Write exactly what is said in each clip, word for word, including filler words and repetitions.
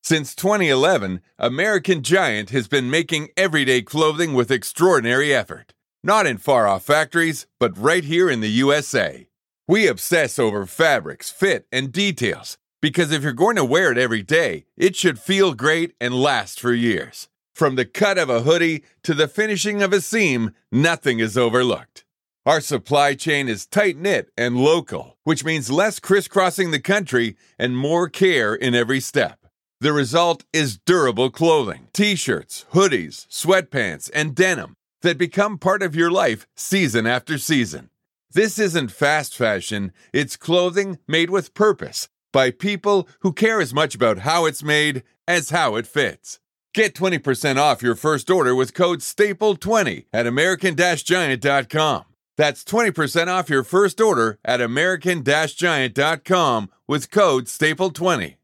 Since twenty eleven, American Giant has been making everyday clothing with extraordinary effort. Not in far-off factories, but right here in the U S A. We obsess over fabrics, fit, and details, because if you're going to wear it every day, it should feel great and last for years. From the cut of a hoodie to the finishing of a seam, nothing is overlooked. Our supply chain is tight-knit and local, which means less crisscrossing the country and more care in every step. The result is durable clothing, t-shirts, hoodies, sweatpants, and denim that become part of your life season after season. This isn't fast fashion, it's clothing made with purpose by people who care as much about how it's made as how it fits. Get twenty percent off your first order with code staple twenty at American Giant dot com. That's twenty percent off your first order at American Giant dot com with code staple twenty.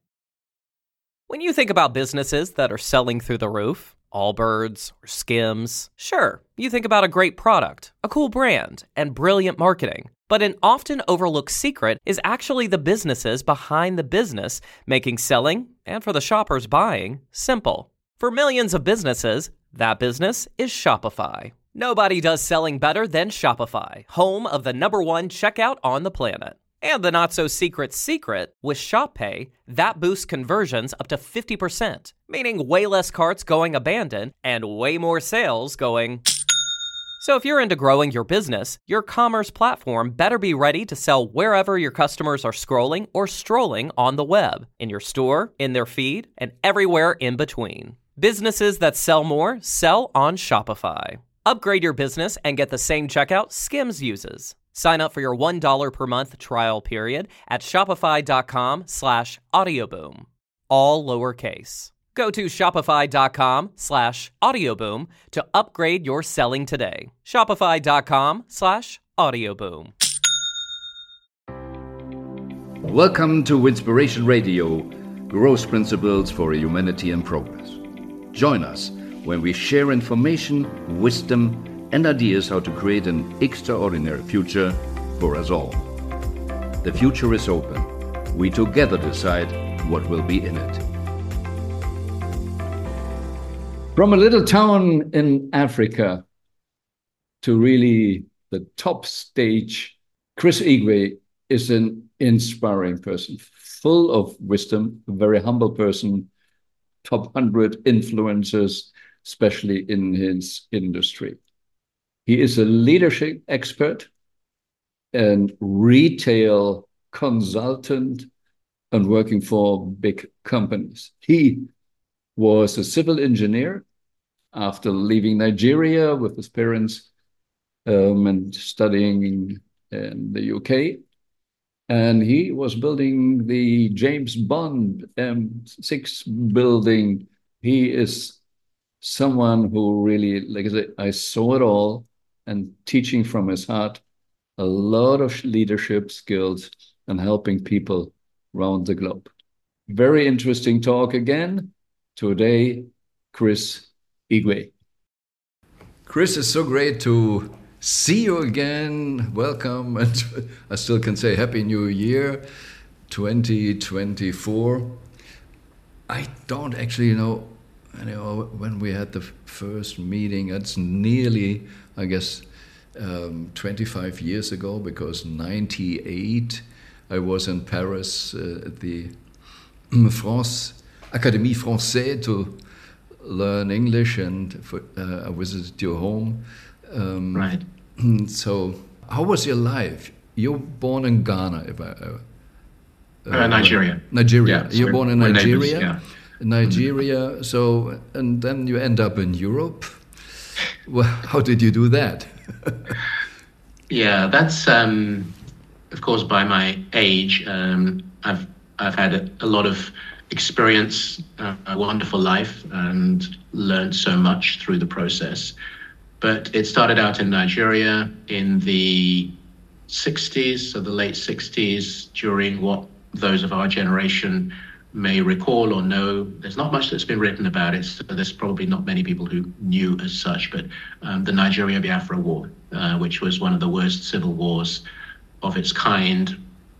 When you think about businesses that are selling through the roof, Allbirds or Skims, sure, you think about a great product, a cool brand, and brilliant marketing. But an often overlooked secret is actually the businesses behind the business, making selling, and for the shoppers buying, simple. For millions of businesses, that business is Shopify. Nobody does selling better than Shopify, home of the number one checkout on the planet. And the not-so-secret secret, with Shop Pay, that boosts conversions up to fifty percent, meaning way less carts going abandoned and way more sales going... So if you're into growing your business, your commerce platform better be ready to sell wherever your customers are scrolling or strolling on the web, in your store, in their feed, and everywhere in between. Businesses that sell more sell on Shopify. Upgrade your business and get the same checkout Skims uses. Sign up for your one dollar per month trial period at shopify.com slash audioboom. All lowercase. Go to shopify.com slash audioboom to upgrade your selling today. Shopify.com slash audioboom. Welcome to Winspiration Radio, Growth Principles for Humanity and Progress. Join us when we share information, wisdom, and ideas how to create an extraordinary future for us all. The future is open. We together decide what will be in it. From a little town in Africa to really the top stage, Chris Igwe is an inspiring person, full of wisdom, a very humble person, top one hundred influencers, especially in his industry. He is a leadership expert and retail consultant and working for big companies. He was a civil engineer after leaving Nigeria with his parents um, and studying in, in the U K. And he was building the James Bond M six building. He is someone who really, like I said, I saw it all, and teaching from his heart, a lot of leadership skills and helping people around the globe. Very interesting talk again. Today, Chris Igwe. Chris, it's so great to see you again. Welcome. And I still can say Happy New Year, twenty twenty-four. I don't actually know, you know when we had the first meeting. It's nearly, I guess, um, twenty-five years ago, because ninety-eight, I was in Paris uh, at the France Académie Française to learn English, and for, uh, I visited your home. Um, right. So, how was your life? You're born in Ghana, if I. Uh, uh, Nigeria. Nigeria. Yeah, You're born in Nigeria. Neighbors, yeah. Nigeria. Mm-hmm. So, and then you end up in Europe. Well, how did you do that? Yeah, that's um, of course by my age. Um, I've I've had a, a lot of experience, uh, a wonderful life, and learned so much through the process. But it started out in Nigeria in the sixties, so the late sixties, during what those of our generation may recall or know. There's not much that's been written about it, so there's probably not many people who knew as such, but um, the Nigeria-Biafra War, uh, which was one of the worst civil wars of its kind,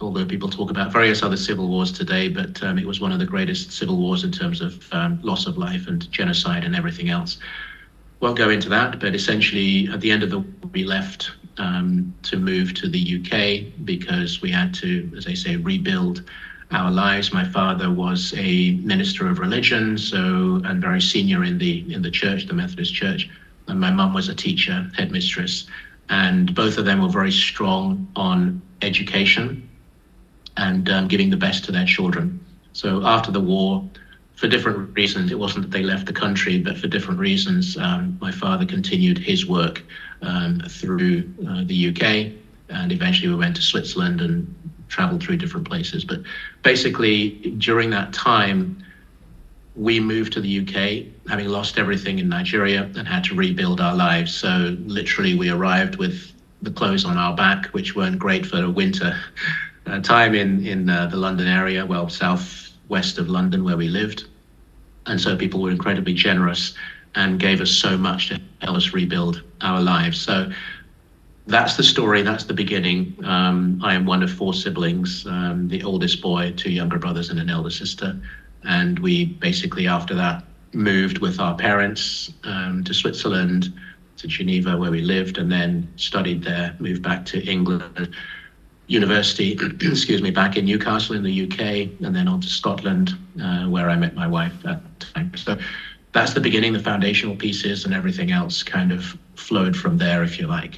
although people talk about various other civil wars today, but um, it was one of the greatest civil wars in terms of um, loss of life and genocide and everything else. Won't go into that, but essentially at the end of the war, we left um, to move to the U K because we had to, as I say, rebuild our lives. My father was a minister of religion, so and very senior in the in the church, the Methodist Church, and my mum was a teacher, headmistress, and both of them were very strong on education and um, giving the best to their children. So after the war, for different reasons, it wasn't that they left the country, but for different reasons, um, my father continued his work um, through uh, the U K, and eventually we went to Switzerland and traveled through different places. But basically, during that time, we moved to the U K, having lost everything in Nigeria and had to rebuild our lives. So literally, we arrived with the clothes on our back, which weren't great for a winter uh, time in, in uh, the London area, well, southwest of London where we lived. And so people were incredibly generous and gave us so much to help us rebuild our lives. So that's the story, that's the beginning. Um, I am one of four siblings, um, the oldest boy, two younger brothers and an elder sister. And we basically, after that, moved with our parents um, to Switzerland, to Geneva, where we lived, and then studied there, moved back to England, university, excuse me, back in Newcastle in the U K, and then on to Scotland, uh, where I met my wife at the time. So that's the beginning, the foundational pieces, and everything else kind of flowed from there, if you like.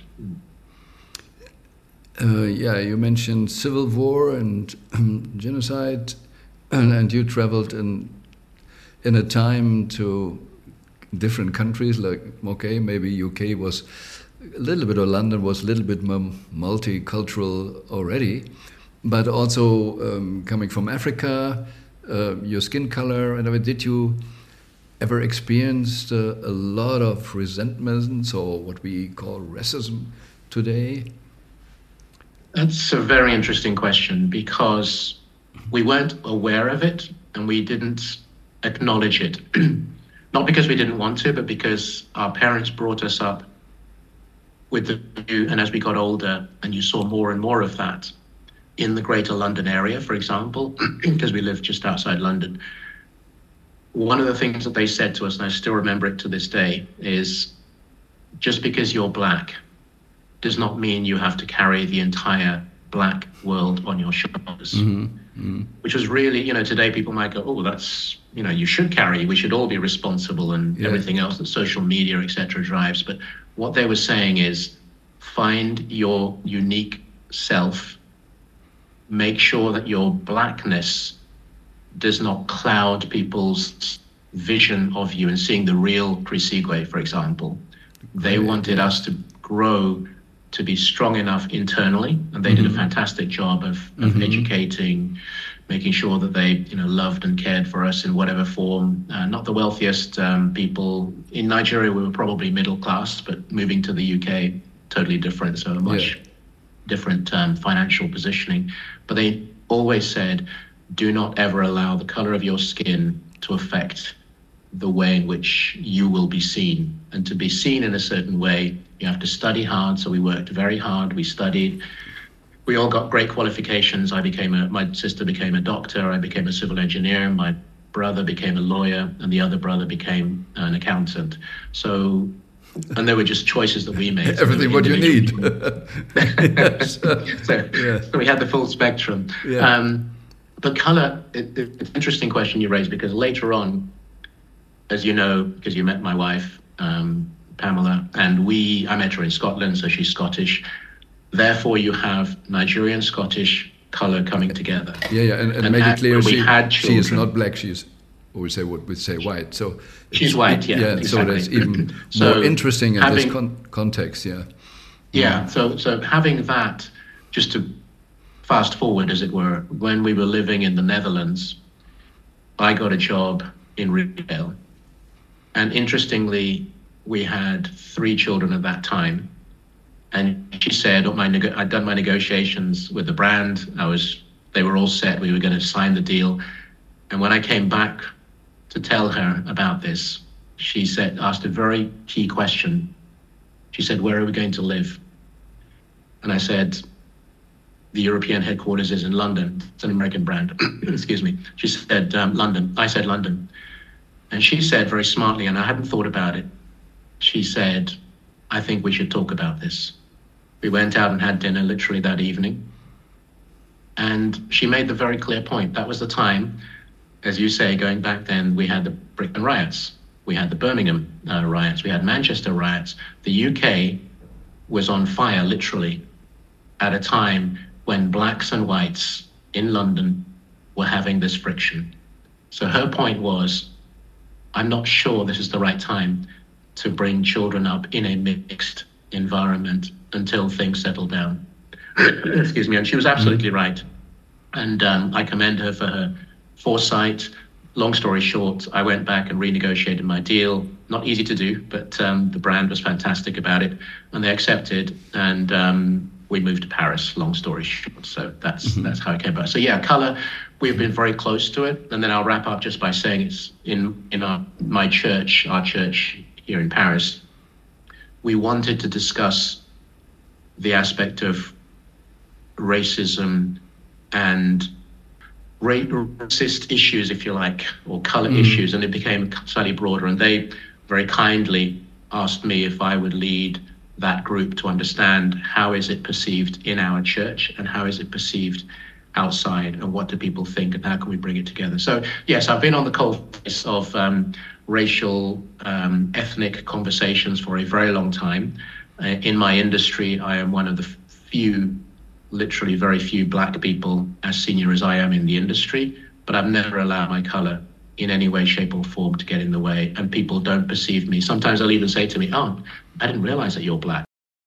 Uh, yeah, you mentioned civil war and um, genocide, and, and you traveled in in a time to different countries, like, okay, maybe U K was a little bit, or London was a little bit more multicultural already, but also um, coming from Africa, uh, your skin color, and I mean, did you ever experience uh, a lot of resentments or what we call racism today? That's a very interesting question, because we weren't aware of it and we didn't acknowledge it. Not because we didn't want to, but because our parents brought us up with the view, and as we got older and you saw more and more of that in the greater London area, for example, because we lived just outside London, one of the things that they said to us, and I still remember it to this day, is just because you're black does not mean you have to carry the entire black world on your shoulders. Mm-hmm. Mm-hmm. Which was really, you know, today people might go, oh, that's, you know, you should carry, we should all be responsible, and yeah. everything else that social media, et cetera, drives. But what they were saying is, find your unique self, make sure that your blackness does not cloud people's vision of you and seeing the real Chris Igwe, for example. They wanted us to grow to be strong enough internally, and they mm-hmm. did a fantastic job of, of mm-hmm. educating, making sure that they, you know, loved and cared for us in whatever form. Uh, not the wealthiest um, people in Nigeria. We were probably middle class, but moving to the U K, totally different. So a much yeah. different um, financial positioning. But they always said, do not ever allow the color of your skin to affect the way in which you will be seen. And to be seen in a certain way, you have to study hard. So we worked very hard. We studied. We all got great qualifications. I became a, my sister became a doctor. I became a civil engineer. My brother became a lawyer, and the other brother became an accountant. So, and there were just choices that we made. Everything what you need. Yes. so, yeah. so we had the full spectrum. Yeah. Um, but color, it, it, it's an interesting question you raised, because later on, as you know, because you met my wife, um, Pamela, and we, I met her in Scotland, so she's Scottish. Therefore, you have Nigerian, Scottish color coming together. Yeah, yeah, and, and, and make it clear, she, she is not black. She's, or we say what we say white. So she's white. Yeah, yeah. Exactly. So that's even so more interesting in having, this con- context. Yeah. Yeah. So so having that, just to fast forward, as it were, when we were living in the Netherlands, I got a job in retail, and interestingly, we had three children at that time. And she said, oh, my neg- I'd done my negotiations with the brand. I was, they were all set. We were going to sign the deal. And when I came back to tell her about this, she said, asked a very key question. She said, where are we going to live? And I said, the European headquarters is in London. It's an American brand. Excuse me. She said, um, London. I said, London. And she said very smartly, and I hadn't thought about it, she said, I think we should talk about this. We went out and had dinner literally that evening. And she made the very clear point. That was the time, as you say, going back then, we had the Britain riots. We had the Birmingham uh, riots. We had Manchester riots. The U K was on fire, literally, at a time when blacks and whites in London were having this friction. So her point was, I'm not sure this is the right time to bring children up in a mixed environment until things settle down. Excuse me. And she was absolutely mm-hmm. right. And um, I commend her for her foresight. Long story short, I went back and renegotiated my deal. Not easy to do, but um, the brand was fantastic about it, and they accepted. And um, we moved to Paris. Long story short, so that's mm-hmm. that's how it came about. So yeah, color. We've been very close to it, and then I'll wrap up just by saying it's in in our my church, our church here in Paris. We wanted to discuss the aspect of racism and racist issues, if you like, or color mm. issues, and it became slightly broader. And they very kindly asked me if I would lead that group to understand how is it perceived in our church and how is it perceived outside, and what do people think, and how can we bring it together. So yes, I've been on the cold face of um, racial, um, ethnic conversations for a very long time. Uh, in my industry, I am one of the few, literally very few black people as senior as I am in the industry, but I've never allowed my color in any way, shape or form to get in the way, and people don't perceive me. Sometimes they'll even say to me, oh, I didn't realize that you're black.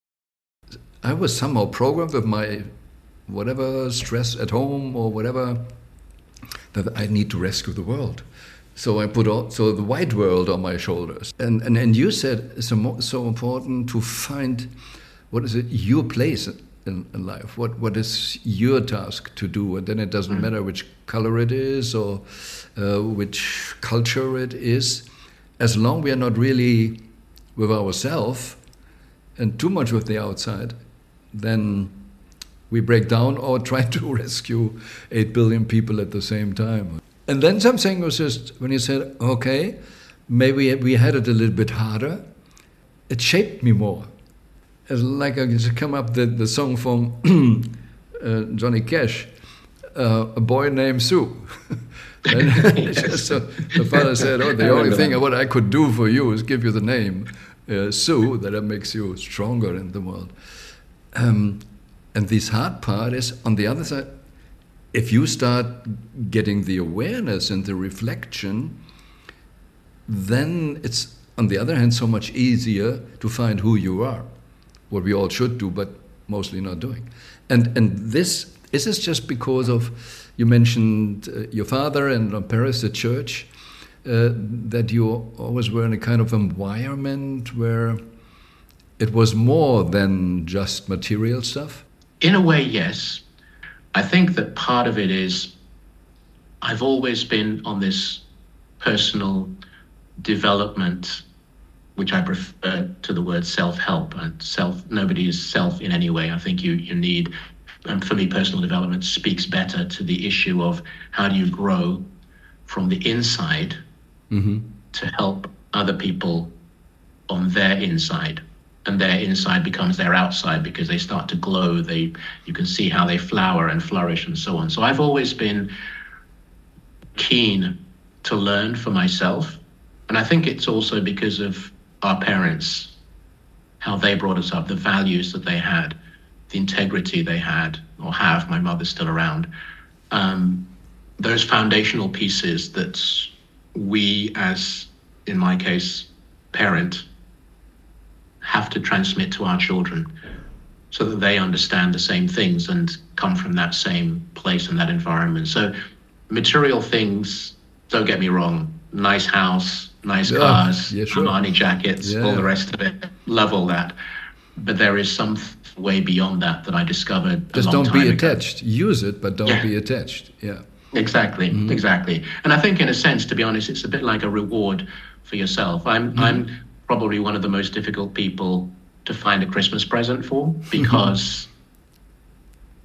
I was somehow programmed with my whatever stress at home or whatever, that I need to rescue the world. So I put all, so the white world on my shoulders. And and, and you said it's so, so important to find what is it, your place in, in life. What what is your task to do? And then it doesn't mm. matter which color it is or uh, which culture it is, as long we are not really with ourselves and too much with the outside, then we break down or try to rescue eight billion people at the same time. And then something was just, when you said, okay, maybe we had it a little bit harder, it shaped me more. It's like I just come up the, the song from uh, Johnny Cash, uh, A Boy Named Sue. Yes. So the father said, oh, the only thing what I could do for you is give you the name uh, Sue, that it makes you stronger in the world. Um, And this hard part is, on the other side, if you start getting the awareness and the reflection, then it's, on the other hand, so much easier to find who you are, what we all should do, but mostly not doing. And and this, is this just because of, you mentioned uh, your father and uh, Paris, the church, uh, that you always were in a kind of environment where it was more than just material stuff? In a way, yes. I think that part of it is I've always been on this personal development, which I prefer to the word self-help. And self, nobody is self in any way. I think you, you need, and for me, personal development speaks better to the issue of how do you grow from the inside mm-hmm. to help other people on their inside. And their inside becomes their outside because they start to glow. They, you can see how they flower and flourish and so on. So I've always been keen to learn for myself. And I think it's also because of our parents, how they brought us up, the values that they had, the integrity they had or have. My mother's still around. Um, those foundational pieces that we, as in my case, parent, have to transmit to our children so that they understand the same things and come from that same place and that environment. So material things, don't get me wrong, nice house, nice yeah, cars, yeah, sure. Armani jackets, yeah. all the rest of it, love all that. But there is some way beyond that that I discovered Just a long don't time be ago. attached. Use it, but don't yeah. be attached. Yeah. Exactly, mm-hmm. exactly. And I think in a sense, to be honest, it's a bit like a reward for yourself. I'm mm-hmm. I'm probably one of the most difficult people to find a Christmas present for, because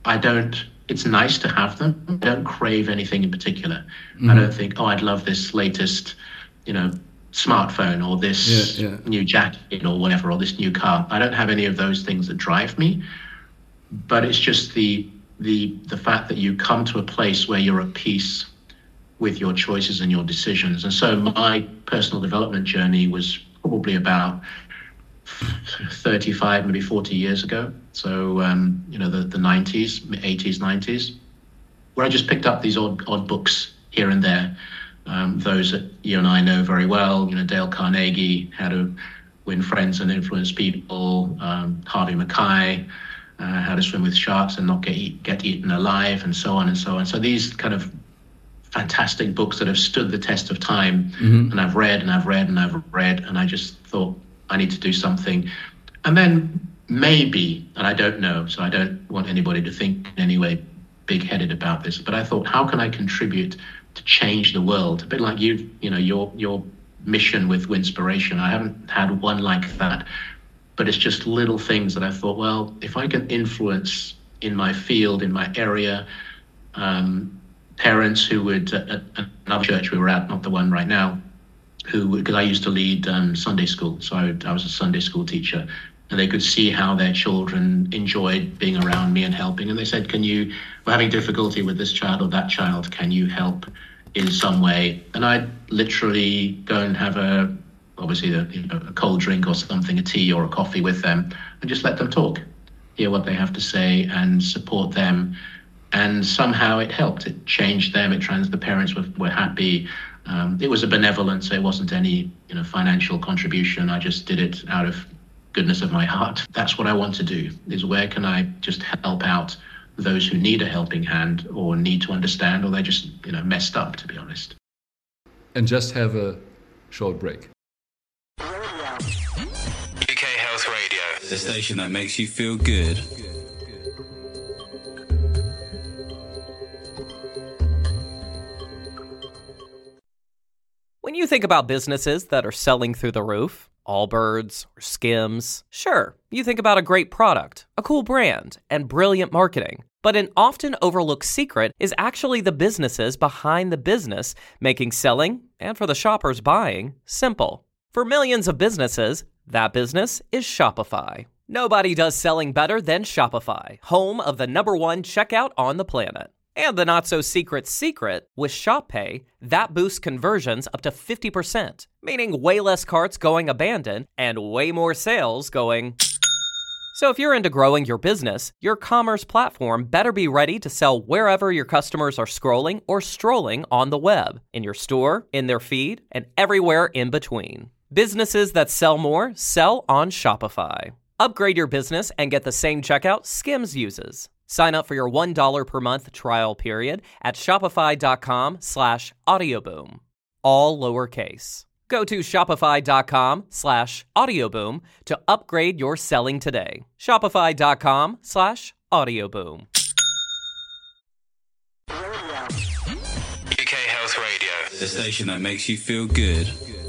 I don't, it's nice to have them. I don't crave anything in particular. Mm-hmm. I don't think, oh, I'd love this latest, you know, smartphone or this yeah, yeah. new jacket or whatever, or this new car. I don't have any of those things that drive me, but it's just the the the fact that you come to a place where you're at peace with your choices and your decisions. And so my personal development journey was probably about thirty-five, maybe forty years ago. So, um, you know, the, the nineties, eighties, nineties, where I just picked up these odd, odd books here and there. Um, those that you and I know very well, you know, Dale Carnegie, How to Win Friends and Influence People, um, Harvey Mackay, uh, How to Swim with Sharks and Not Get, eat, get Eaten Alive, and so on and so on. So these kind of fantastic books that have stood the test of time, mm-hmm. and I've read and I've read and I've read, and I just thought I need to do something. And then maybe, and I don't know, so I don't want anybody to think in any way big-headed about this, but I thought, how can I contribute to change the world? A bit like you, you know, your your mission with Winspiration. I haven't had one like that, but it's just little things that I thought, well, if I can influence in my field, in my area, um, parents who would, at another church we were at, not the one right now, who, because I used to lead um, Sunday school, so I, I was a Sunday school teacher, and they could see how their children enjoyed being around me and helping. And they said, can you, we're having difficulty with this child or that child, can you help in some way? And I'd literally go and have a, obviously a, you know, a cold drink or something, a tea or a coffee with them, and just let them talk, hear what they have to say and support them. And somehow it helped. It changed them. It trans. The parents were, were happy. Um, it was a benevolence. There wasn't any, you know, financial contribution. I just did it out of goodness of my heart. That's what I want to do, is where can I just help out those who need a helping hand or need to understand, or they're just, you know, messed up, to be honest. And just have a short break. U K Health Radio, the station that makes you feel good. When you think about businesses that are selling through the roof, Allbirds or Skims, sure, you think about a great product, a cool brand, and brilliant marketing. But an often overlooked secret is actually the businesses behind the business, making selling, and for the shoppers buying, simple. For millions of businesses, that business is Shopify. Nobody does selling better than Shopify, home of the number one checkout on the planet. And the not-so-secret secret, with Shop Pay, that boosts conversions up to fifty percent, meaning way less carts going abandoned and way more sales going... So if you're into growing your business, your commerce platform better be ready to sell wherever your customers are scrolling or strolling on the web, in your store, in their feed, and everywhere in between. Businesses that sell more sell on Shopify. Upgrade your business and get the same checkout Skims uses. Sign up for your one dollar per month trial period at shopify.com slash audioboom. All lowercase. Go to shopify.com slash audioboom to upgrade your selling today. Shopify.com slash audioboom. U K Health Radio, the station that makes you feel good.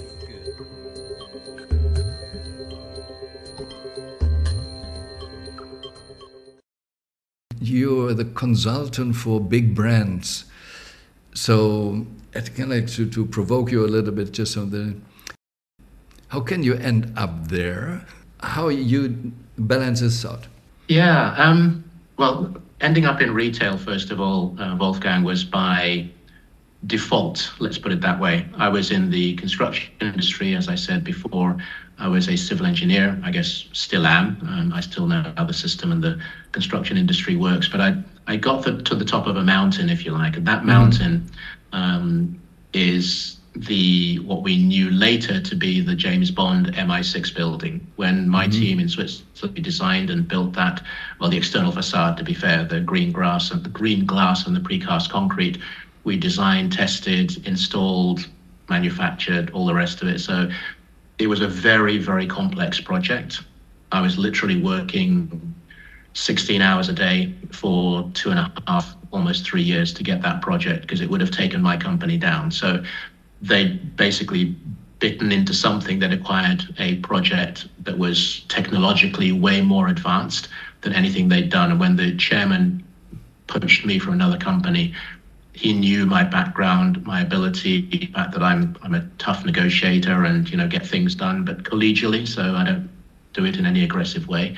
You're the consultant for big brands. So I kind of like to, to provoke you a little bit just on the, how can you end up there? How you balance this out? Yeah, um, well, ending up in retail, first of all, uh, Wolfgang, was by default, let's put it that way. I was in the construction industry, as I said before. I was a civil engineer, I guess still am. Um, I still know how the system and the construction industry works, but I I got the, to the top of a mountain, if you like, and that mountain um, is the what we knew later to be the James Bond M I six building. When my mm-hmm. team in Switzerland designed and built that, well, the external facade, to be fair, the green glass and the green glass and the precast concrete, we designed, tested, installed, manufactured, all the rest of it. So it was a very, very complex project. I was literally working sixteen hours a day for two and a half, almost three years to get that project, because it would have taken my company down. So they basically bitten into something that acquired a project that was technologically way more advanced than anything they'd done. And when the chairman poached me from another company. He knew my background, my ability, the fact that I'm I'm a tough negotiator and, you know, get things done, but collegially, so I don't do it in any aggressive way.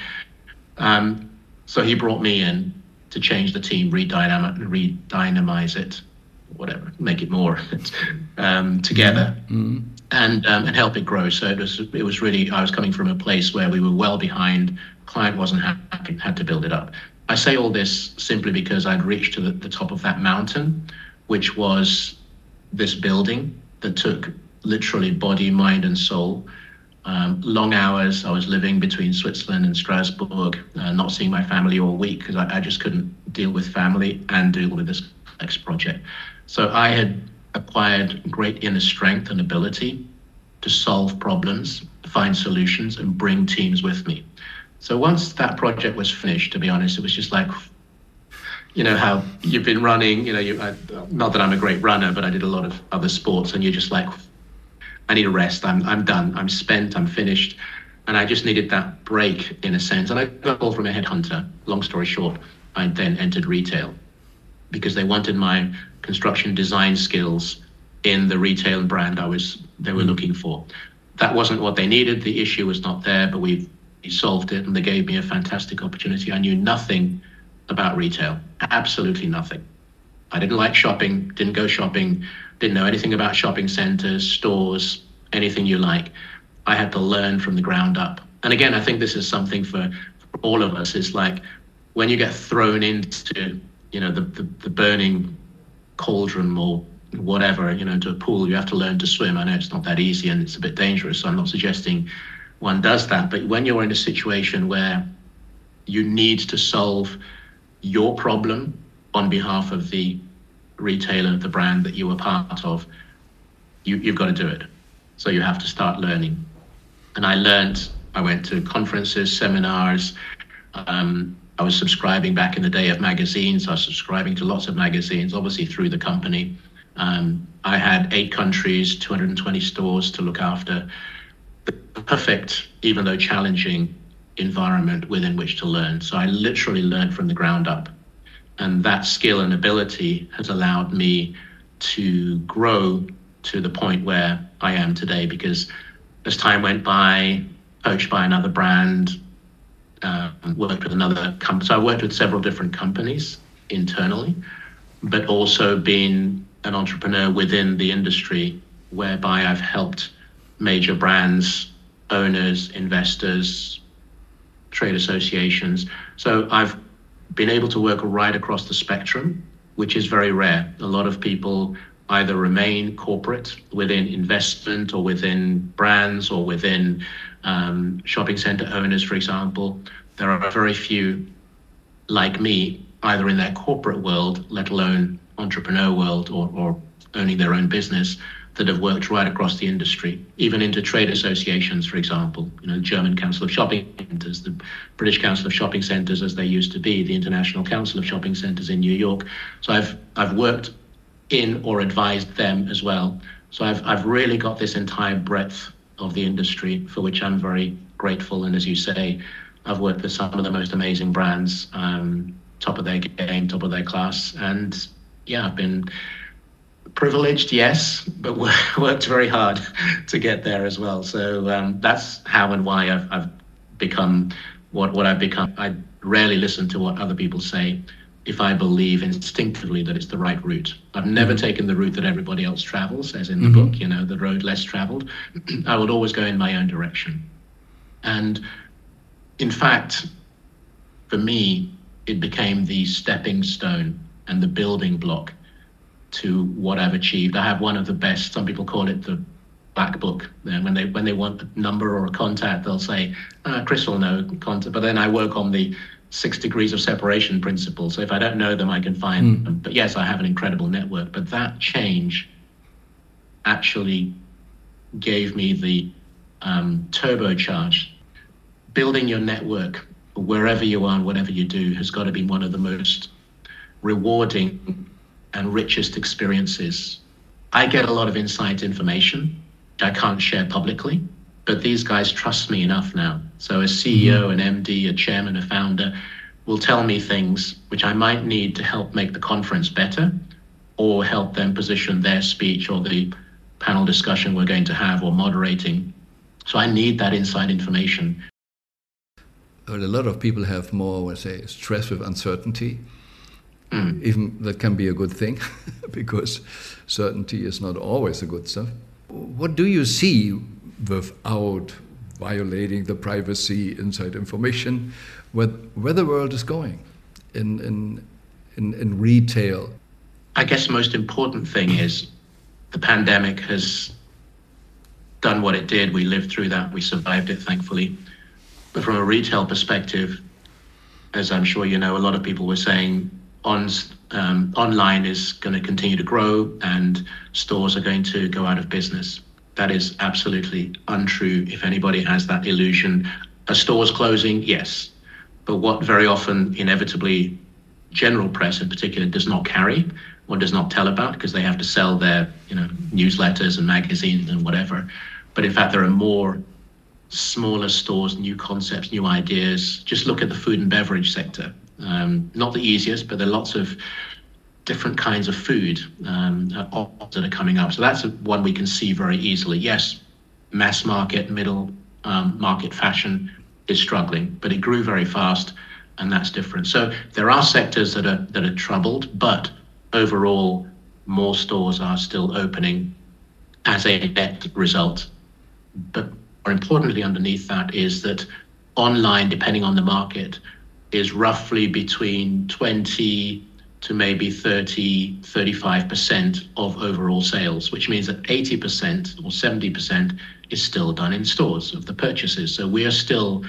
Um, so he brought me in to change the team, redynamize, redynamize it, whatever, make it more um, together, mm-hmm. and um, and help it grow. So it was it was really, I was coming from a place where we were well behind. Client wasn't happy, had to build it up. I say all this simply because I'd reached to the, the top of that mountain, which was this building that took literally body, mind, and soul. Um, long hours. I was living between Switzerland and Strasbourg, uh, not seeing my family all week because I, I just couldn't deal with family and deal with this next project. So I had acquired great inner strength and ability to solve problems, find solutions, and bring teams with me. So once that project was finished, to be honest, it was just like, you know, how you've been running, you know, you, I, not that I'm a great runner, but I did a lot of other sports, and you're just like, I need a rest. I'm I'm done. I'm spent. I'm finished. And I just needed that break in a sense. And I got a call from a headhunter. Long story short, I then entered retail because they wanted my construction design skills in the retail brand I was they were looking for. That wasn't what they needed. The issue was not there, but we solved it, and they gave me a fantastic opportunity. I knew nothing about retail, absolutely nothing. I didn't like shopping, didn't go shopping, didn't know anything about shopping centers, stores, anything you like. I had to learn from the ground up. And again, I think this is something for, for all of us. It's like when you get thrown into, you know, the, the, the burning cauldron or whatever, you know, into a pool, you have to learn to swim. I know it's not that easy and it's a bit dangerous, so I'm not suggesting one does that. But when you're in a situation where you need to solve your problem on behalf of the retailer, the brand that you were part of, you, you've got to do it. So you have to start learning. And I learned, I went to conferences, seminars. Um, I was subscribing back in the day of magazines. I was subscribing to lots of magazines, obviously through the company. Um, I had eight countries, two hundred twenty stores to look after. The perfect, even though challenging, environment within which to learn. So I literally learned from the ground up. And that skill and ability has allowed me to grow to the point where I am today, because as time went by, poached by another brand, uh, worked with another company. So I worked with several different companies internally, but also been an entrepreneur within the industry, whereby I've helped major brands, owners, investors, trade associations. So I've been able to work right across the spectrum, which is very rare. A lot of people either remain corporate within investment or within brands or within um, shopping center owners, for example. There are very few like me, either in their corporate world, let alone entrepreneur world or, or owning their own business, that have worked right across the industry, even into trade associations, for example, you know, German Council of Shopping Centers, the British Council of Shopping Centers as they used to be, the International Council of Shopping Centers in New York. So I've I've worked in or advised them as well. So I've I've really got this entire breadth of the industry, for which I'm very grateful. And as you say, I've worked with some of the most amazing brands, um, top of their game, top of their class. And yeah, I've been privileged, yes, but worked very hard to get there as well. So um, that's how and why I've, I've become what, what I've become. I rarely listen to what other people say if I believe instinctively that it's the right route. I've never mm-hmm. taken the route that everybody else travels, as in the mm-hmm. book, you know, the road less traveled. I would always go in my own direction. And in fact, for me, it became the stepping stone and the building block to what I've achieved. I have one of the best, some people call it the black book. And when they when they want a number or a contact, they'll say, ah, Chris will know contact. But then I work on the six degrees of separation principle. So if I don't know them, I can find mm. them. But yes, I have an incredible network. But that change actually gave me the um, turbocharge. Building your network wherever you are and whatever you do has got to be one of the most rewarding and richest experiences. I get a lot of inside information I can't share publicly, but these guys trust me enough now. So as C E O, an M D, a chairman, a founder, will tell me things which I might need to help make the conference better, or help them position their speech or the panel discussion we're going to have, or moderating. So I need that inside information. Well, a lot of people have more, let's say, stress with uncertainty. Mm. Even that can be a good thing, because certainty is not always a good stuff. What do you see without violating the privacy, inside information, where, where the world is going in, in, in, in retail? I guess the most important thing is the pandemic has done what it did. We lived through that. We survived it, thankfully. But from a retail perspective, as I'm sure you know, a lot of people were saying on, um, online is going to continue to grow and stores are going to go out of business. That is absolutely untrue. If anybody has that illusion, a store's closing, yes. But what very often, inevitably, general press in particular does not carry or does not tell about, because they have to sell their, you know, newsletters and magazines and whatever. But in fact, there are more smaller stores, new concepts, new ideas. Just look at the food and beverage sector. Um, not the easiest, but there are lots of different kinds of food um, that are coming up. So that's one we can see very easily. Yes, mass market, middle um, market fashion is struggling, but it grew very fast, and that's different. So there are sectors that are that are troubled, but overall, more stores are still opening as a net result. But more importantly, underneath that is that online, depending on the market, is roughly between twenty to maybe thirty, thirty-five percent of overall sales, which means that eighty percent or seventy percent is still done in stores of the purchases. So we are still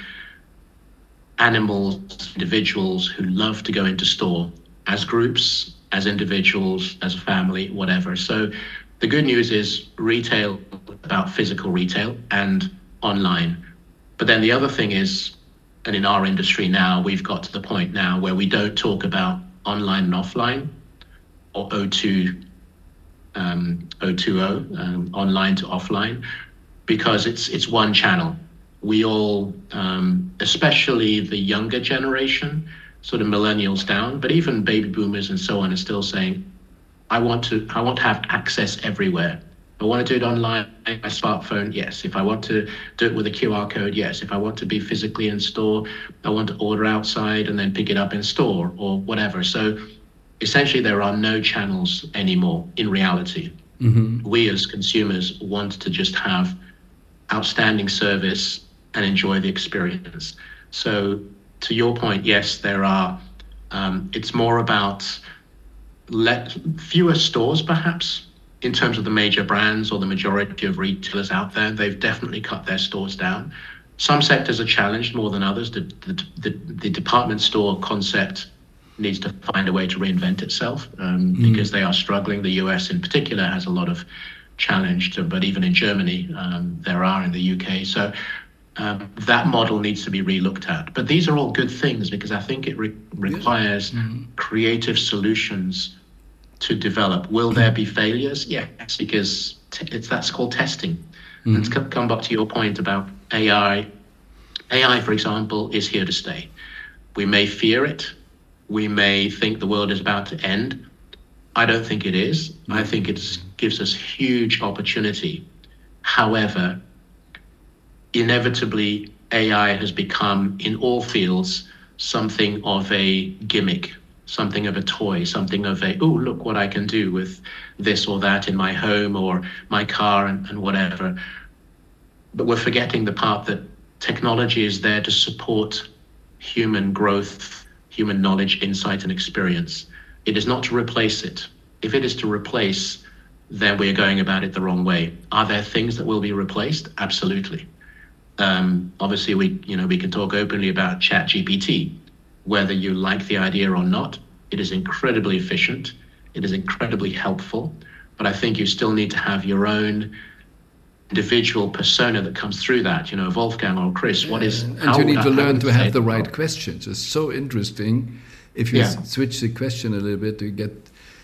animals, individuals who love to go into store as groups, as individuals, as a family, whatever. So the good news is retail, about physical retail and online. But then the other thing is, and in our industry now, we've got to the point now where we don't talk about online and offline, or O two, um, O two O, um, online to offline, because it's it's one channel. We all, um, especially the younger generation, sort of millennials down, but even baby boomers and so on, are still saying, I want to I want to have access everywhere. I want to do it online, my smartphone, yes. If I want to do it with a Q R code, yes. If I want to be physically in store, I want to order outside and then pick it up in store or whatever. So essentially there are no channels anymore in reality. Mm-hmm. We as consumers want to just have outstanding service and enjoy the experience. So to your point, yes, there are, um, it's more about let fewer stores perhaps, in terms of the major brands or the majority of retailers out there. They've definitely cut their stores down. Some sectors are challenged more than others. The, the, the, the department store concept needs to find a way to reinvent itself um, mm. because they are struggling. The U S in particular has a lot of challenge, to, but even in Germany, um, there are in the U K. So um, that model needs to be relooked at. But these are all good things, because I think it re- requires yes. mm. creative solutions to develop. Will there be failures? Yes, because t- it's that's called testing. Mm-hmm. And to come back to your point about A I, A I, for example, is here to stay. We may fear it. We may think the world is about to end. I don't think it is. Mm-hmm. I think it gives us huge opportunity. However, inevitably, A I has become, in all fields, something of a gimmick, something of a toy, something of a, oh, look what I can do with this or that in my home or my car and, and whatever. But we're forgetting the part that technology is there to support human growth, human knowledge, insight, and experience. It is not to replace it. If it is to replace, then we're going about it the wrong way. Are there things that will be replaced? Absolutely. Um, obviously, we, you know, we can talk openly about ChatGPT. Whether you like the idea or not, it is incredibly efficient. It is incredibly helpful. But I think you still need to have your own individual persona that comes through that. You know, Wolfgang or Chris, what is... And you need to learn to have the right questions. It's so interesting. If you yeah. switch the question a little bit, you get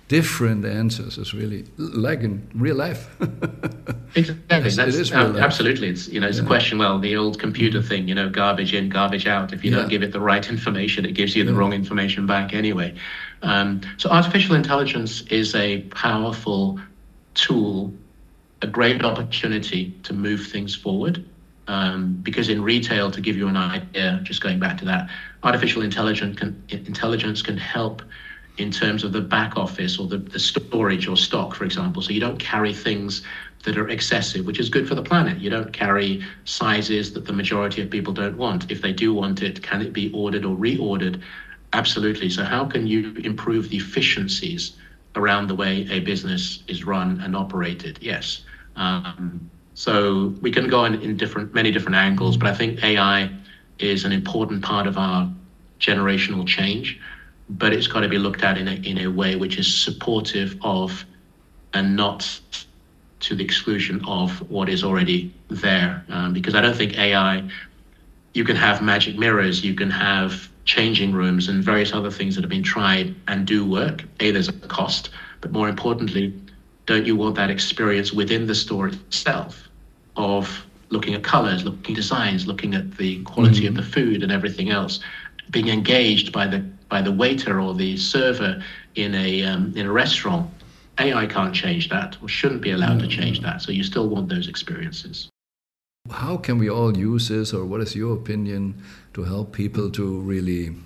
different answers is really like in real life. Exactly. Yes, That's, it is uh, real life. absolutely. It's you know it's Yeah. a question. Well, the old computer thing, you know, garbage in, garbage out. If you Yeah. don't give it the right information, it gives you the Yeah. wrong information back anyway. Um, so artificial intelligence is a powerful tool, a great opportunity to move things forward. Um, because in retail, to give you an idea, just going back to that, artificial intelligence can, intelligence can help in terms of the back office or the, the storage or stock, for example. So you don't carry things that are excessive, which is good for the planet. You don't carry sizes that the majority of people don't want. If they do want it, can it be ordered or reordered? Absolutely. So how can you improve the efficiencies around the way a business is run and operated? Yes. Um, so we can go in, in different, many different angles, but I think A I is an important part of our generational change, but it's got to be looked at in a, in a way which is supportive of and not to the exclusion of what is already there. Um, because I don't think A I, you can have magic mirrors, you can have changing rooms and various other things that have been tried and do work. A, there's a cost, but more importantly, don't you want that experience within the store itself of looking at colors, looking at designs, looking at the quality mm-hmm. of the food and everything else, being engaged by the by the waiter or the server in a um, in a restaurant? A I can't change that or shouldn't be allowed mm-hmm. to change that. So you still want those experiences. How can we all use this, or what is your opinion to help people to really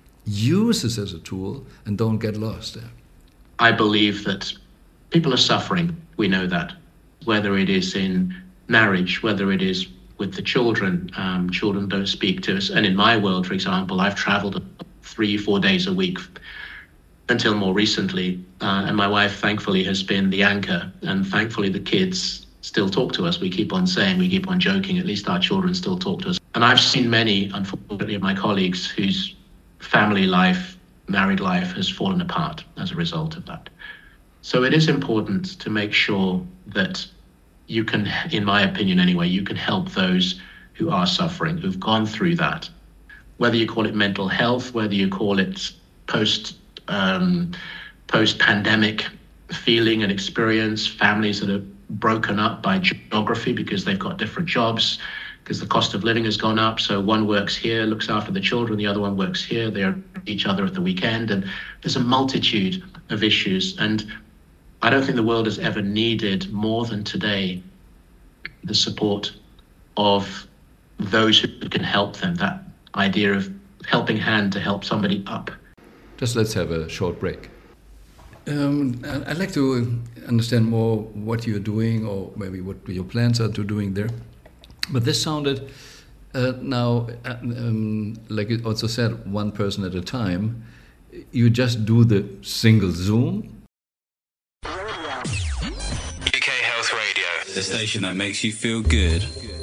use this as a tool and don't get lost there? I believe that people are suffering. We know that, whether it is in marriage, whether it is with the children. Um, children don't speak to us. And in my world, for example, I've traveled three, four days a week until more recently. Uh, and my wife, thankfully, has been the anchor. And thankfully, the kids still talk to us. We keep on saying, we keep on joking, at least our children still talk to us. And I've seen many, unfortunately, of my colleagues whose family life, married life has fallen apart as a result of that. So it is important to make sure that you can, in my opinion anyway, you can help those who are suffering, who've gone through that. Whether you call it mental health, whether you call it post um, post-pandemic feeling and experience, families that are broken up by geography because they've got different jobs, because the cost of living has gone up. So one works here, looks after the children, the other one works here, they're each other at the weekend. And there's a multitude of issues. And I don't think the world has ever needed more than today the support of those who can help them, that idea of helping hand to help somebody up. Just let's have a short break. Um, I'd like to understand more what you're doing, or maybe what your plans are to doing there. But this sounded uh, now, uh, um, like you also said, one person at a time. You just do the single Zoom. U K Health Radio, the station that makes you feel good.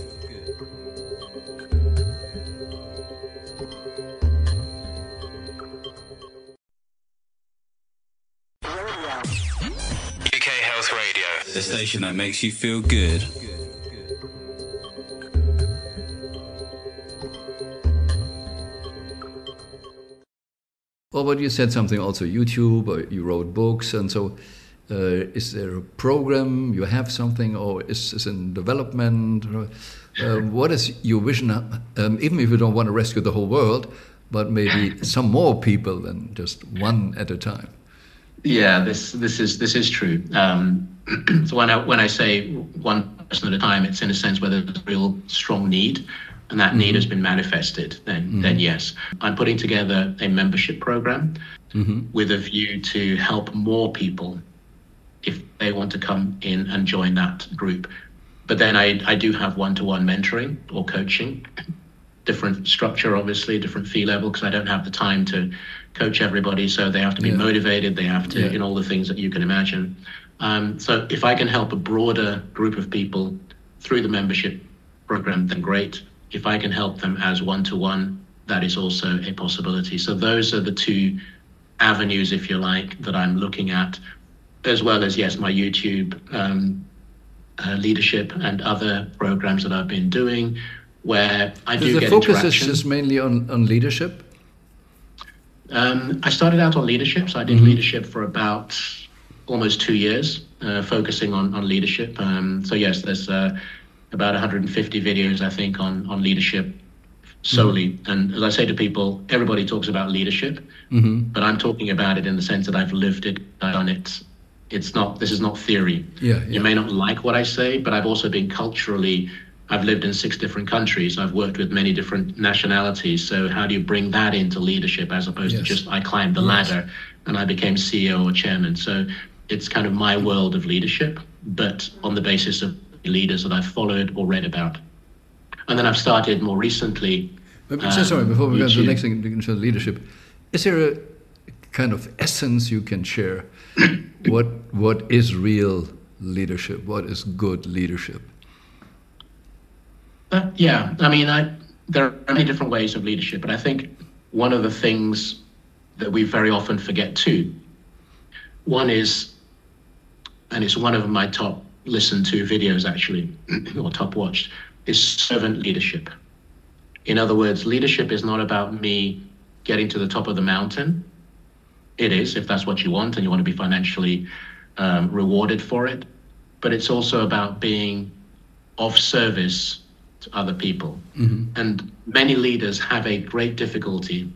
U K Health Radio, the station that makes you feel good. Well, but you said something also YouTube, or you wrote books, and so uh, is there a program, you have something, or is this in development? Uh, what is your vision, um, even if you don't want to rescue the whole world, but maybe some more people than just one at a time? Yeah, this this is this is true. Um, so when I when I say one person at a time, it's in a sense where there's a real strong need, and that mm-hmm. need has been manifested. Then mm-hmm. then yes, I'm putting together a membership program mm-hmm. with a view to help more people if they want to come in and join that group. But then I I do have one-to-one mentoring or coaching. Different structure, obviously, different fee level, because I don't have the time to coach everybody. So they have to be yeah. motivated. They have to, yeah. in all the things that you can imagine. Um, so if I can help a broader group of people through the membership program, then great. If I can help them as one-to-one, that is also a possibility. So those are the two avenues, if you like, that I'm looking at, as well as, yes, my YouTube um, uh, leadership and other programs that I've been doing, where I do the get focus interaction. is just mainly on, on leadership? Um, I started out on leadership, so I did mm-hmm. leadership for about almost two years, uh, focusing on, on leadership. Um, so yes, there's uh, about one hundred fifty videos, I think, on, on leadership solely. Mm-hmm. And as I say to people, everybody talks about leadership, mm-hmm. but I'm talking about it in the sense that I've lived it, I've done it. It's not, this is not theory. Yeah, yeah. You may not like what I say, but I've also been culturally, I've lived in six different countries. I've worked with many different nationalities. So how do you bring that into leadership as opposed yes. to just I climbed the yes. ladder and I became C E O or chairman? So it's kind of my world of leadership, but on the basis of leaders that I've followed or read about. And then I've started more recently. But, um, sorry, before we go to the next thing, into leadership, is there a kind of essence you can share? what What is real leadership? What is good leadership? Uh, yeah, I mean, I, there are many different ways of leadership, but I think one of the things that we very often forget too, one is, and it's one of my top listened to videos actually, or top watched, is servant leadership. In other words, leadership is not about me getting to the top of the mountain. It is, if that's what you want and you want to be financially um, rewarded for it, but it's also about being of service to other people. Mm-hmm. And many leaders have a great difficulty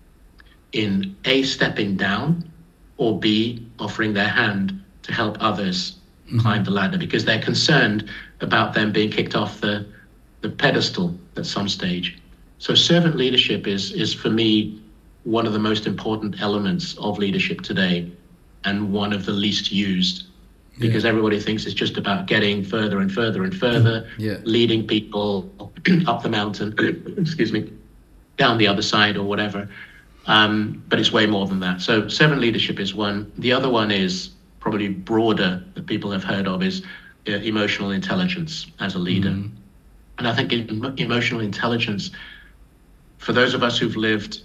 in A, stepping down, or B, offering their hand to help others mm-hmm. climb the ladder, because they're concerned about them being kicked off the, the pedestal at some stage. So servant leadership is, is for me, one of the most important elements of leadership today, and one of the least used, because yeah. everybody thinks it's just about getting further and further and further, yeah. leading people up the mountain, excuse me, down the other side or whatever. Um, but it's way more than that. So servant leadership is one. The other one is probably broader, that people have heard of, is uh, emotional intelligence as a leader. Mm-hmm. And I think in, emotional intelligence, for those of us who've lived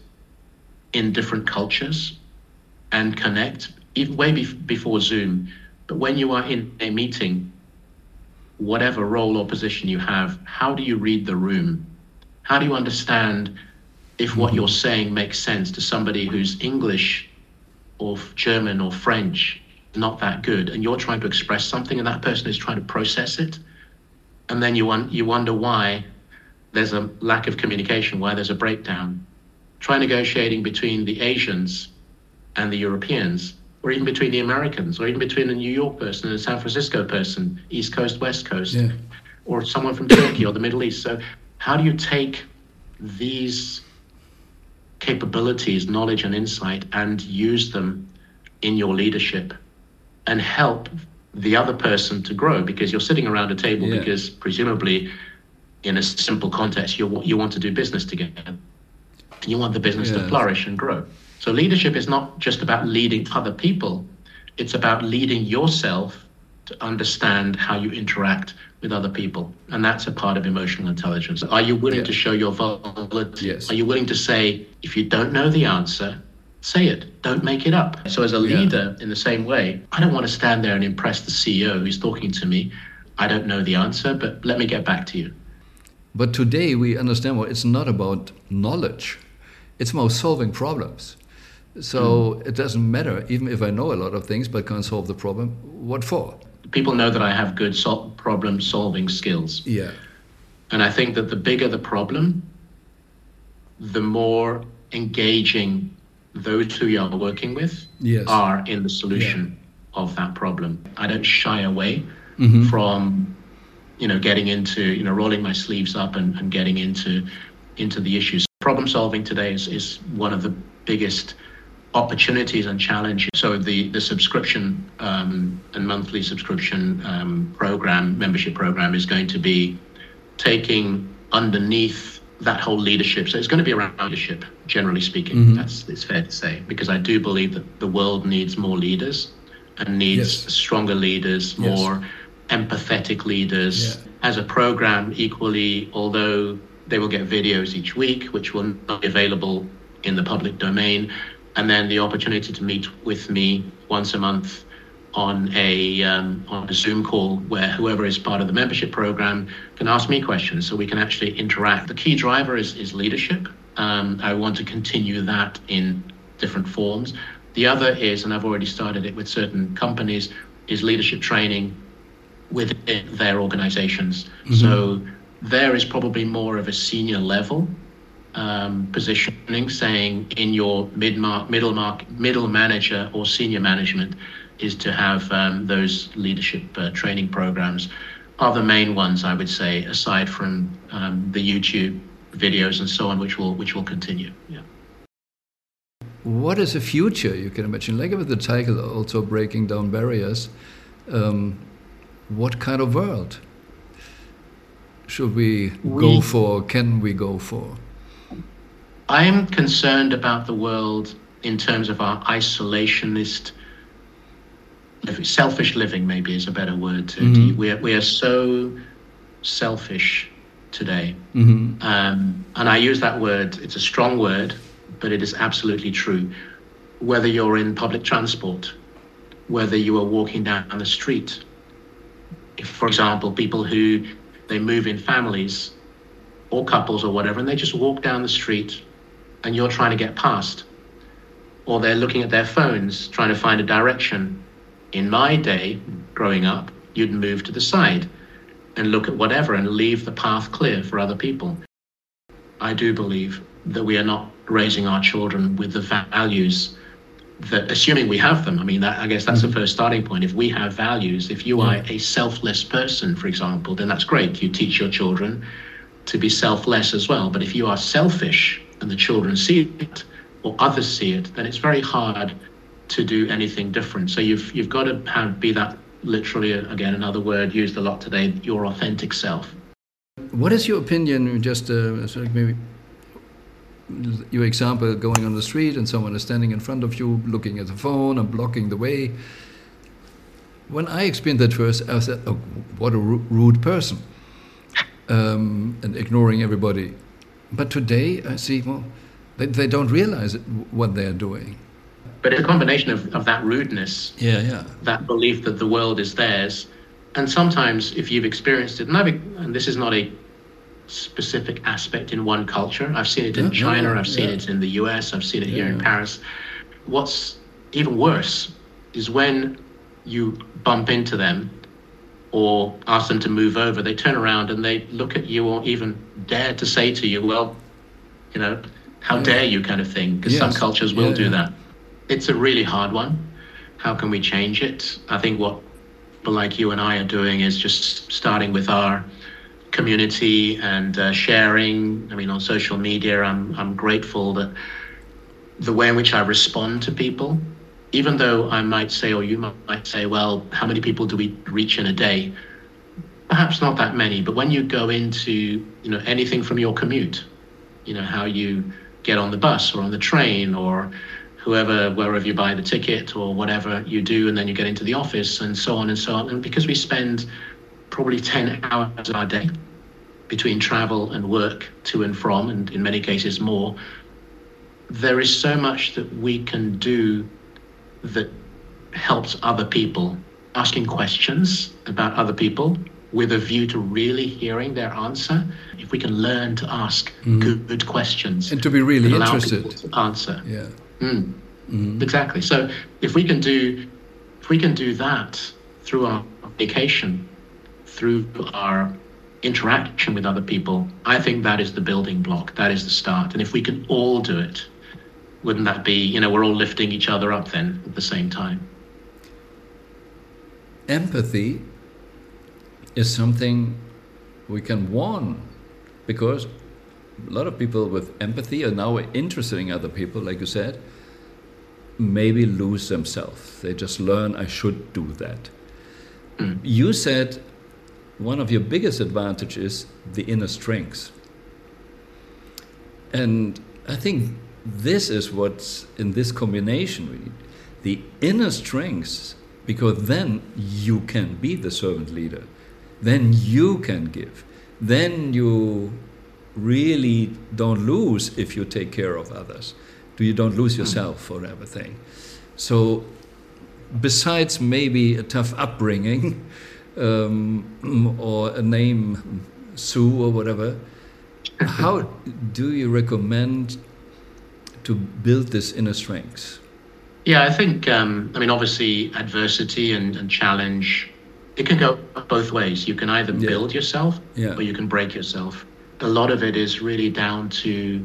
in different cultures and connect, even way be- before Zoom, but when you are in a meeting, whatever role or position you have, how do you read the room? How do you understand if what you're saying makes sense to somebody who's English or German or French not that good, and you're trying to express something and that person is trying to process it, and then you want you wonder why there's a lack of communication, why there's a breakdown. Try negotiating between the Asians and the Europeans, or even between the Americans, or even between a New York person and a San Francisco person, East Coast, West Coast, yeah. or someone from Turkey or the Middle East. So how do you take these capabilities, knowledge and insight, and use them in your leadership and help the other person to grow? Because you're sitting around a table yeah. because presumably in a simple context, you you want to do business together and you want the business yeah. to flourish and grow. So leadership is not just about leading other people. It's about leading yourself to understand how you interact with other people. And that's a part of emotional intelligence. Are you willing yeah. to show your vulnerability? Yes. Are you willing to say, if you don't know the answer, say it. Don't make it up. So as a leader, yeah. in the same way, I don't want to stand there and impress the C E O who's talking to me. I don't know the answer, but let me get back to you. But today we understand, well, it's not about knowledge. It's about solving problems. So mm. it doesn't matter, even if I know a lot of things but can't solve the problem, what for? People know that I have good sol- problem-solving skills. Yeah. And I think that the bigger the problem, the more engaging those who you are working with yes. are in the solution yeah. of that problem. I don't shy away mm-hmm. from, you know, getting into, you know, rolling my sleeves up and, and getting into into the issues. Problem solving today is, is one of the biggest opportunities and challenges. So the, the subscription um, and monthly subscription um, program, membership program, is going to be taking underneath that whole leadership. So it's going to be around leadership, generally speaking. Mm-hmm. That's it's fair to say, because I do believe that the world needs more leaders and needs yes. stronger leaders, more yes. empathetic leaders. Yeah. As a program, equally, although they will get videos each week, which will not be available in the public domain, and then the opportunity to meet with me once a month on a um, on a Zoom call where whoever is part of the membership program can ask me questions, so we can actually interact. The key driver is, is leadership. Um, I want to continue that in different forms. The other is, and I've already started it with certain companies, is leadership training within their organizations. Mm-hmm. So there is probably more of a senior level um, positioning, saying in your mid mark, middle mark, middle manager or senior management is to have um, those leadership uh, training programs are the main ones, I would say, aside from um, the YouTube videos and so on, which will which will continue. Yeah. What is the future? You can imagine, like with the title, also breaking down barriers. Um, what kind of world should we, we go for? Can we go for? I am concerned about the world in terms of our isolationist, selfish living. Maybe is a better word. To, mm-hmm. to, we are we are so selfish today, mm-hmm. um, and I use that word. It's a strong word, but it is absolutely true. Whether you're in public transport, whether you are walking down the street, if, for example, people who they move in families or couples or whatever, and they just walk down the street and you're trying to get past, or they're looking at their phones trying to find a direction. In my day, growing up, you'd move to the side and look at whatever and leave the path clear for other people. I do believe that we are not raising our children with the values that, assuming we have them, I mean, that, I guess that's mm-hmm. the first starting point. If we have values, if you yeah. are a selfless person, for example, then that's great. You teach your children to be selfless as well. But if you are selfish and the children see it or others see it, then it's very hard to do anything different. So you've you've got to have, be that, literally, again, another word used a lot today, your authentic self. What is your opinion, just uh, maybe your example, going on the street and someone is standing in front of you, looking at the phone and blocking the way. When I experienced that first, I said, oh, what a rude person, um, and ignoring everybody. But today I see, well, they, they don't realize it, what they're doing. But it's a combination of, of that rudeness, yeah, yeah, that belief that the world is theirs. And sometimes if you've experienced it, and, I've, and this is not a specific aspect in one culture. I've seen it in yeah, China, yeah, I've seen yeah. it in the U S, I've seen it yeah. here in Paris. What's even worse is when you bump into them or ask them to move over, they turn around and they look at you or even dare to say to you, well, you know, how yeah. dare you, kind of thing, because yes. some cultures will yeah, do yeah. that. It's a really hard one. How can we change it? I think what people like you and I are doing is just starting with our community and uh, sharing. I mean, on social media, I'm I'm grateful that the way in which I respond to people, even though I might say, or you might say, well, how many people do we reach in a day? Perhaps not that many, but when you go into, you know, anything from your commute, you know, how you get on the bus or on the train or whoever, wherever you buy the ticket or whatever you do, and then you get into the office and so on and so on. And because we spend probably ten hours of our day between travel and work to and from, and in many cases more, there is so much that we can do that helps other people, asking questions about other people with a view to really hearing their answer. If we can learn to ask mm. good, good questions. And to be really interested. To answer. Yeah. Mm. Mm. Exactly. So if we can do, if we can do that through our communication, through our interaction with other people, I think that is the building block. That is the start. And if we can all do it, wouldn't that be, you know, we're all lifting each other up then at the same time. Empathy is something we can warn, because a lot of people with empathy are now interested in other people, like you said, maybe lose themselves. They just learn, I should do that. Mm. You said one of your biggest advantages is the inner strength. And I think this is what's in this combination, really. The inner strength, because then you can be the servant leader. Then you can give. Then you really don't lose if you take care of others. You don't lose yourself for everything. So besides maybe a tough upbringing um, or a name, Sue or whatever, how do you recommend to build this inner strength? Yeah, I think, um, I mean, obviously adversity and, and challenge, it can go both ways. You can either Yeah. build yourself Yeah. or you can break yourself. A lot of it is really down to,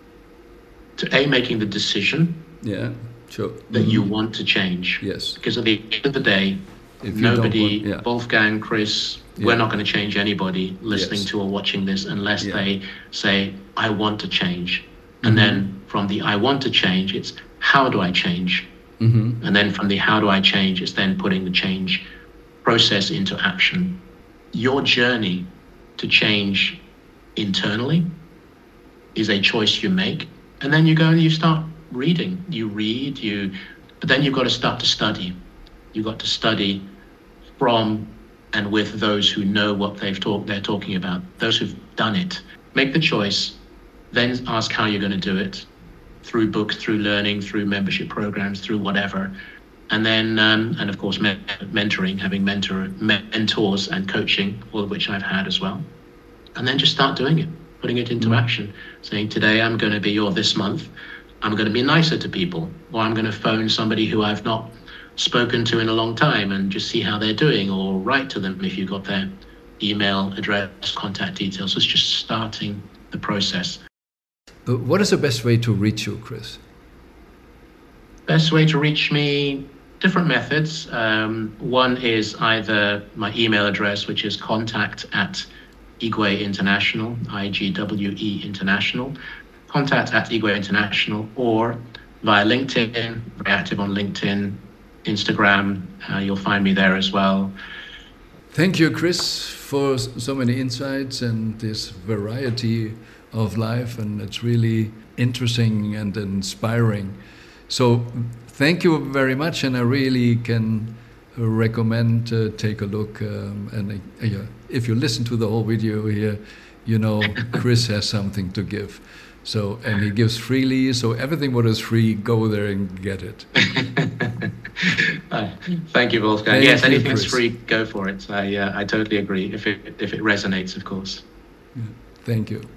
to A, making the decision Yeah, sure. that you want to change. Yes. Because at the end of the day, If you don't nobody, want- yeah. Wolfgang, Chris, Yeah. we're not going to change anybody listening Yes. to or watching this unless Yeah. they say, I want to change. And then from the I want to change, it's how do I change? Mm-hmm. And then from the how do I change, it's then putting the change process into action. Your journey to change internally is a choice you make. And then you go and you start reading. You read, you, but then you've got to start to study. You've got to study from and with those who know what they've talked, they're talking about, those who've done it. Make the choice, then ask how you're going to do it, through books, through learning, through membership programs, through whatever. And then, um, and of course, me- mentoring, having mentor, mentors and coaching, all of which I've had as well. And then just start doing it, putting it into action, saying, today I'm going to be, or this month, I'm going to be nicer to people, or I'm going to phone somebody who I've not spoken to in a long time and just see how they're doing, or write to them if you've got their email address, contact details. So it's just starting the process. But what is the best way to reach you, Chris? Best way to reach me, different methods. Um, one is either my email address, which is contact at Igwe International, I G W E International, contact at Igwe International, or via LinkedIn, very active on LinkedIn, Instagram, uh, you'll find me there as well. Thank you, Chris, for so many insights and this variety of life, and it's really interesting and inspiring. So thank you very much, and I really can recommend uh, take a look, um, and uh, yeah, if you listen to the whole video here, you know Chris has something to give. So, and he gives freely, so everything what is free, go there and get it. uh, thank you, Wolfgang. Thank yes, you, anything that's Chris. free, go for it. I uh, I totally agree. If it if it resonates, of course. Thank you.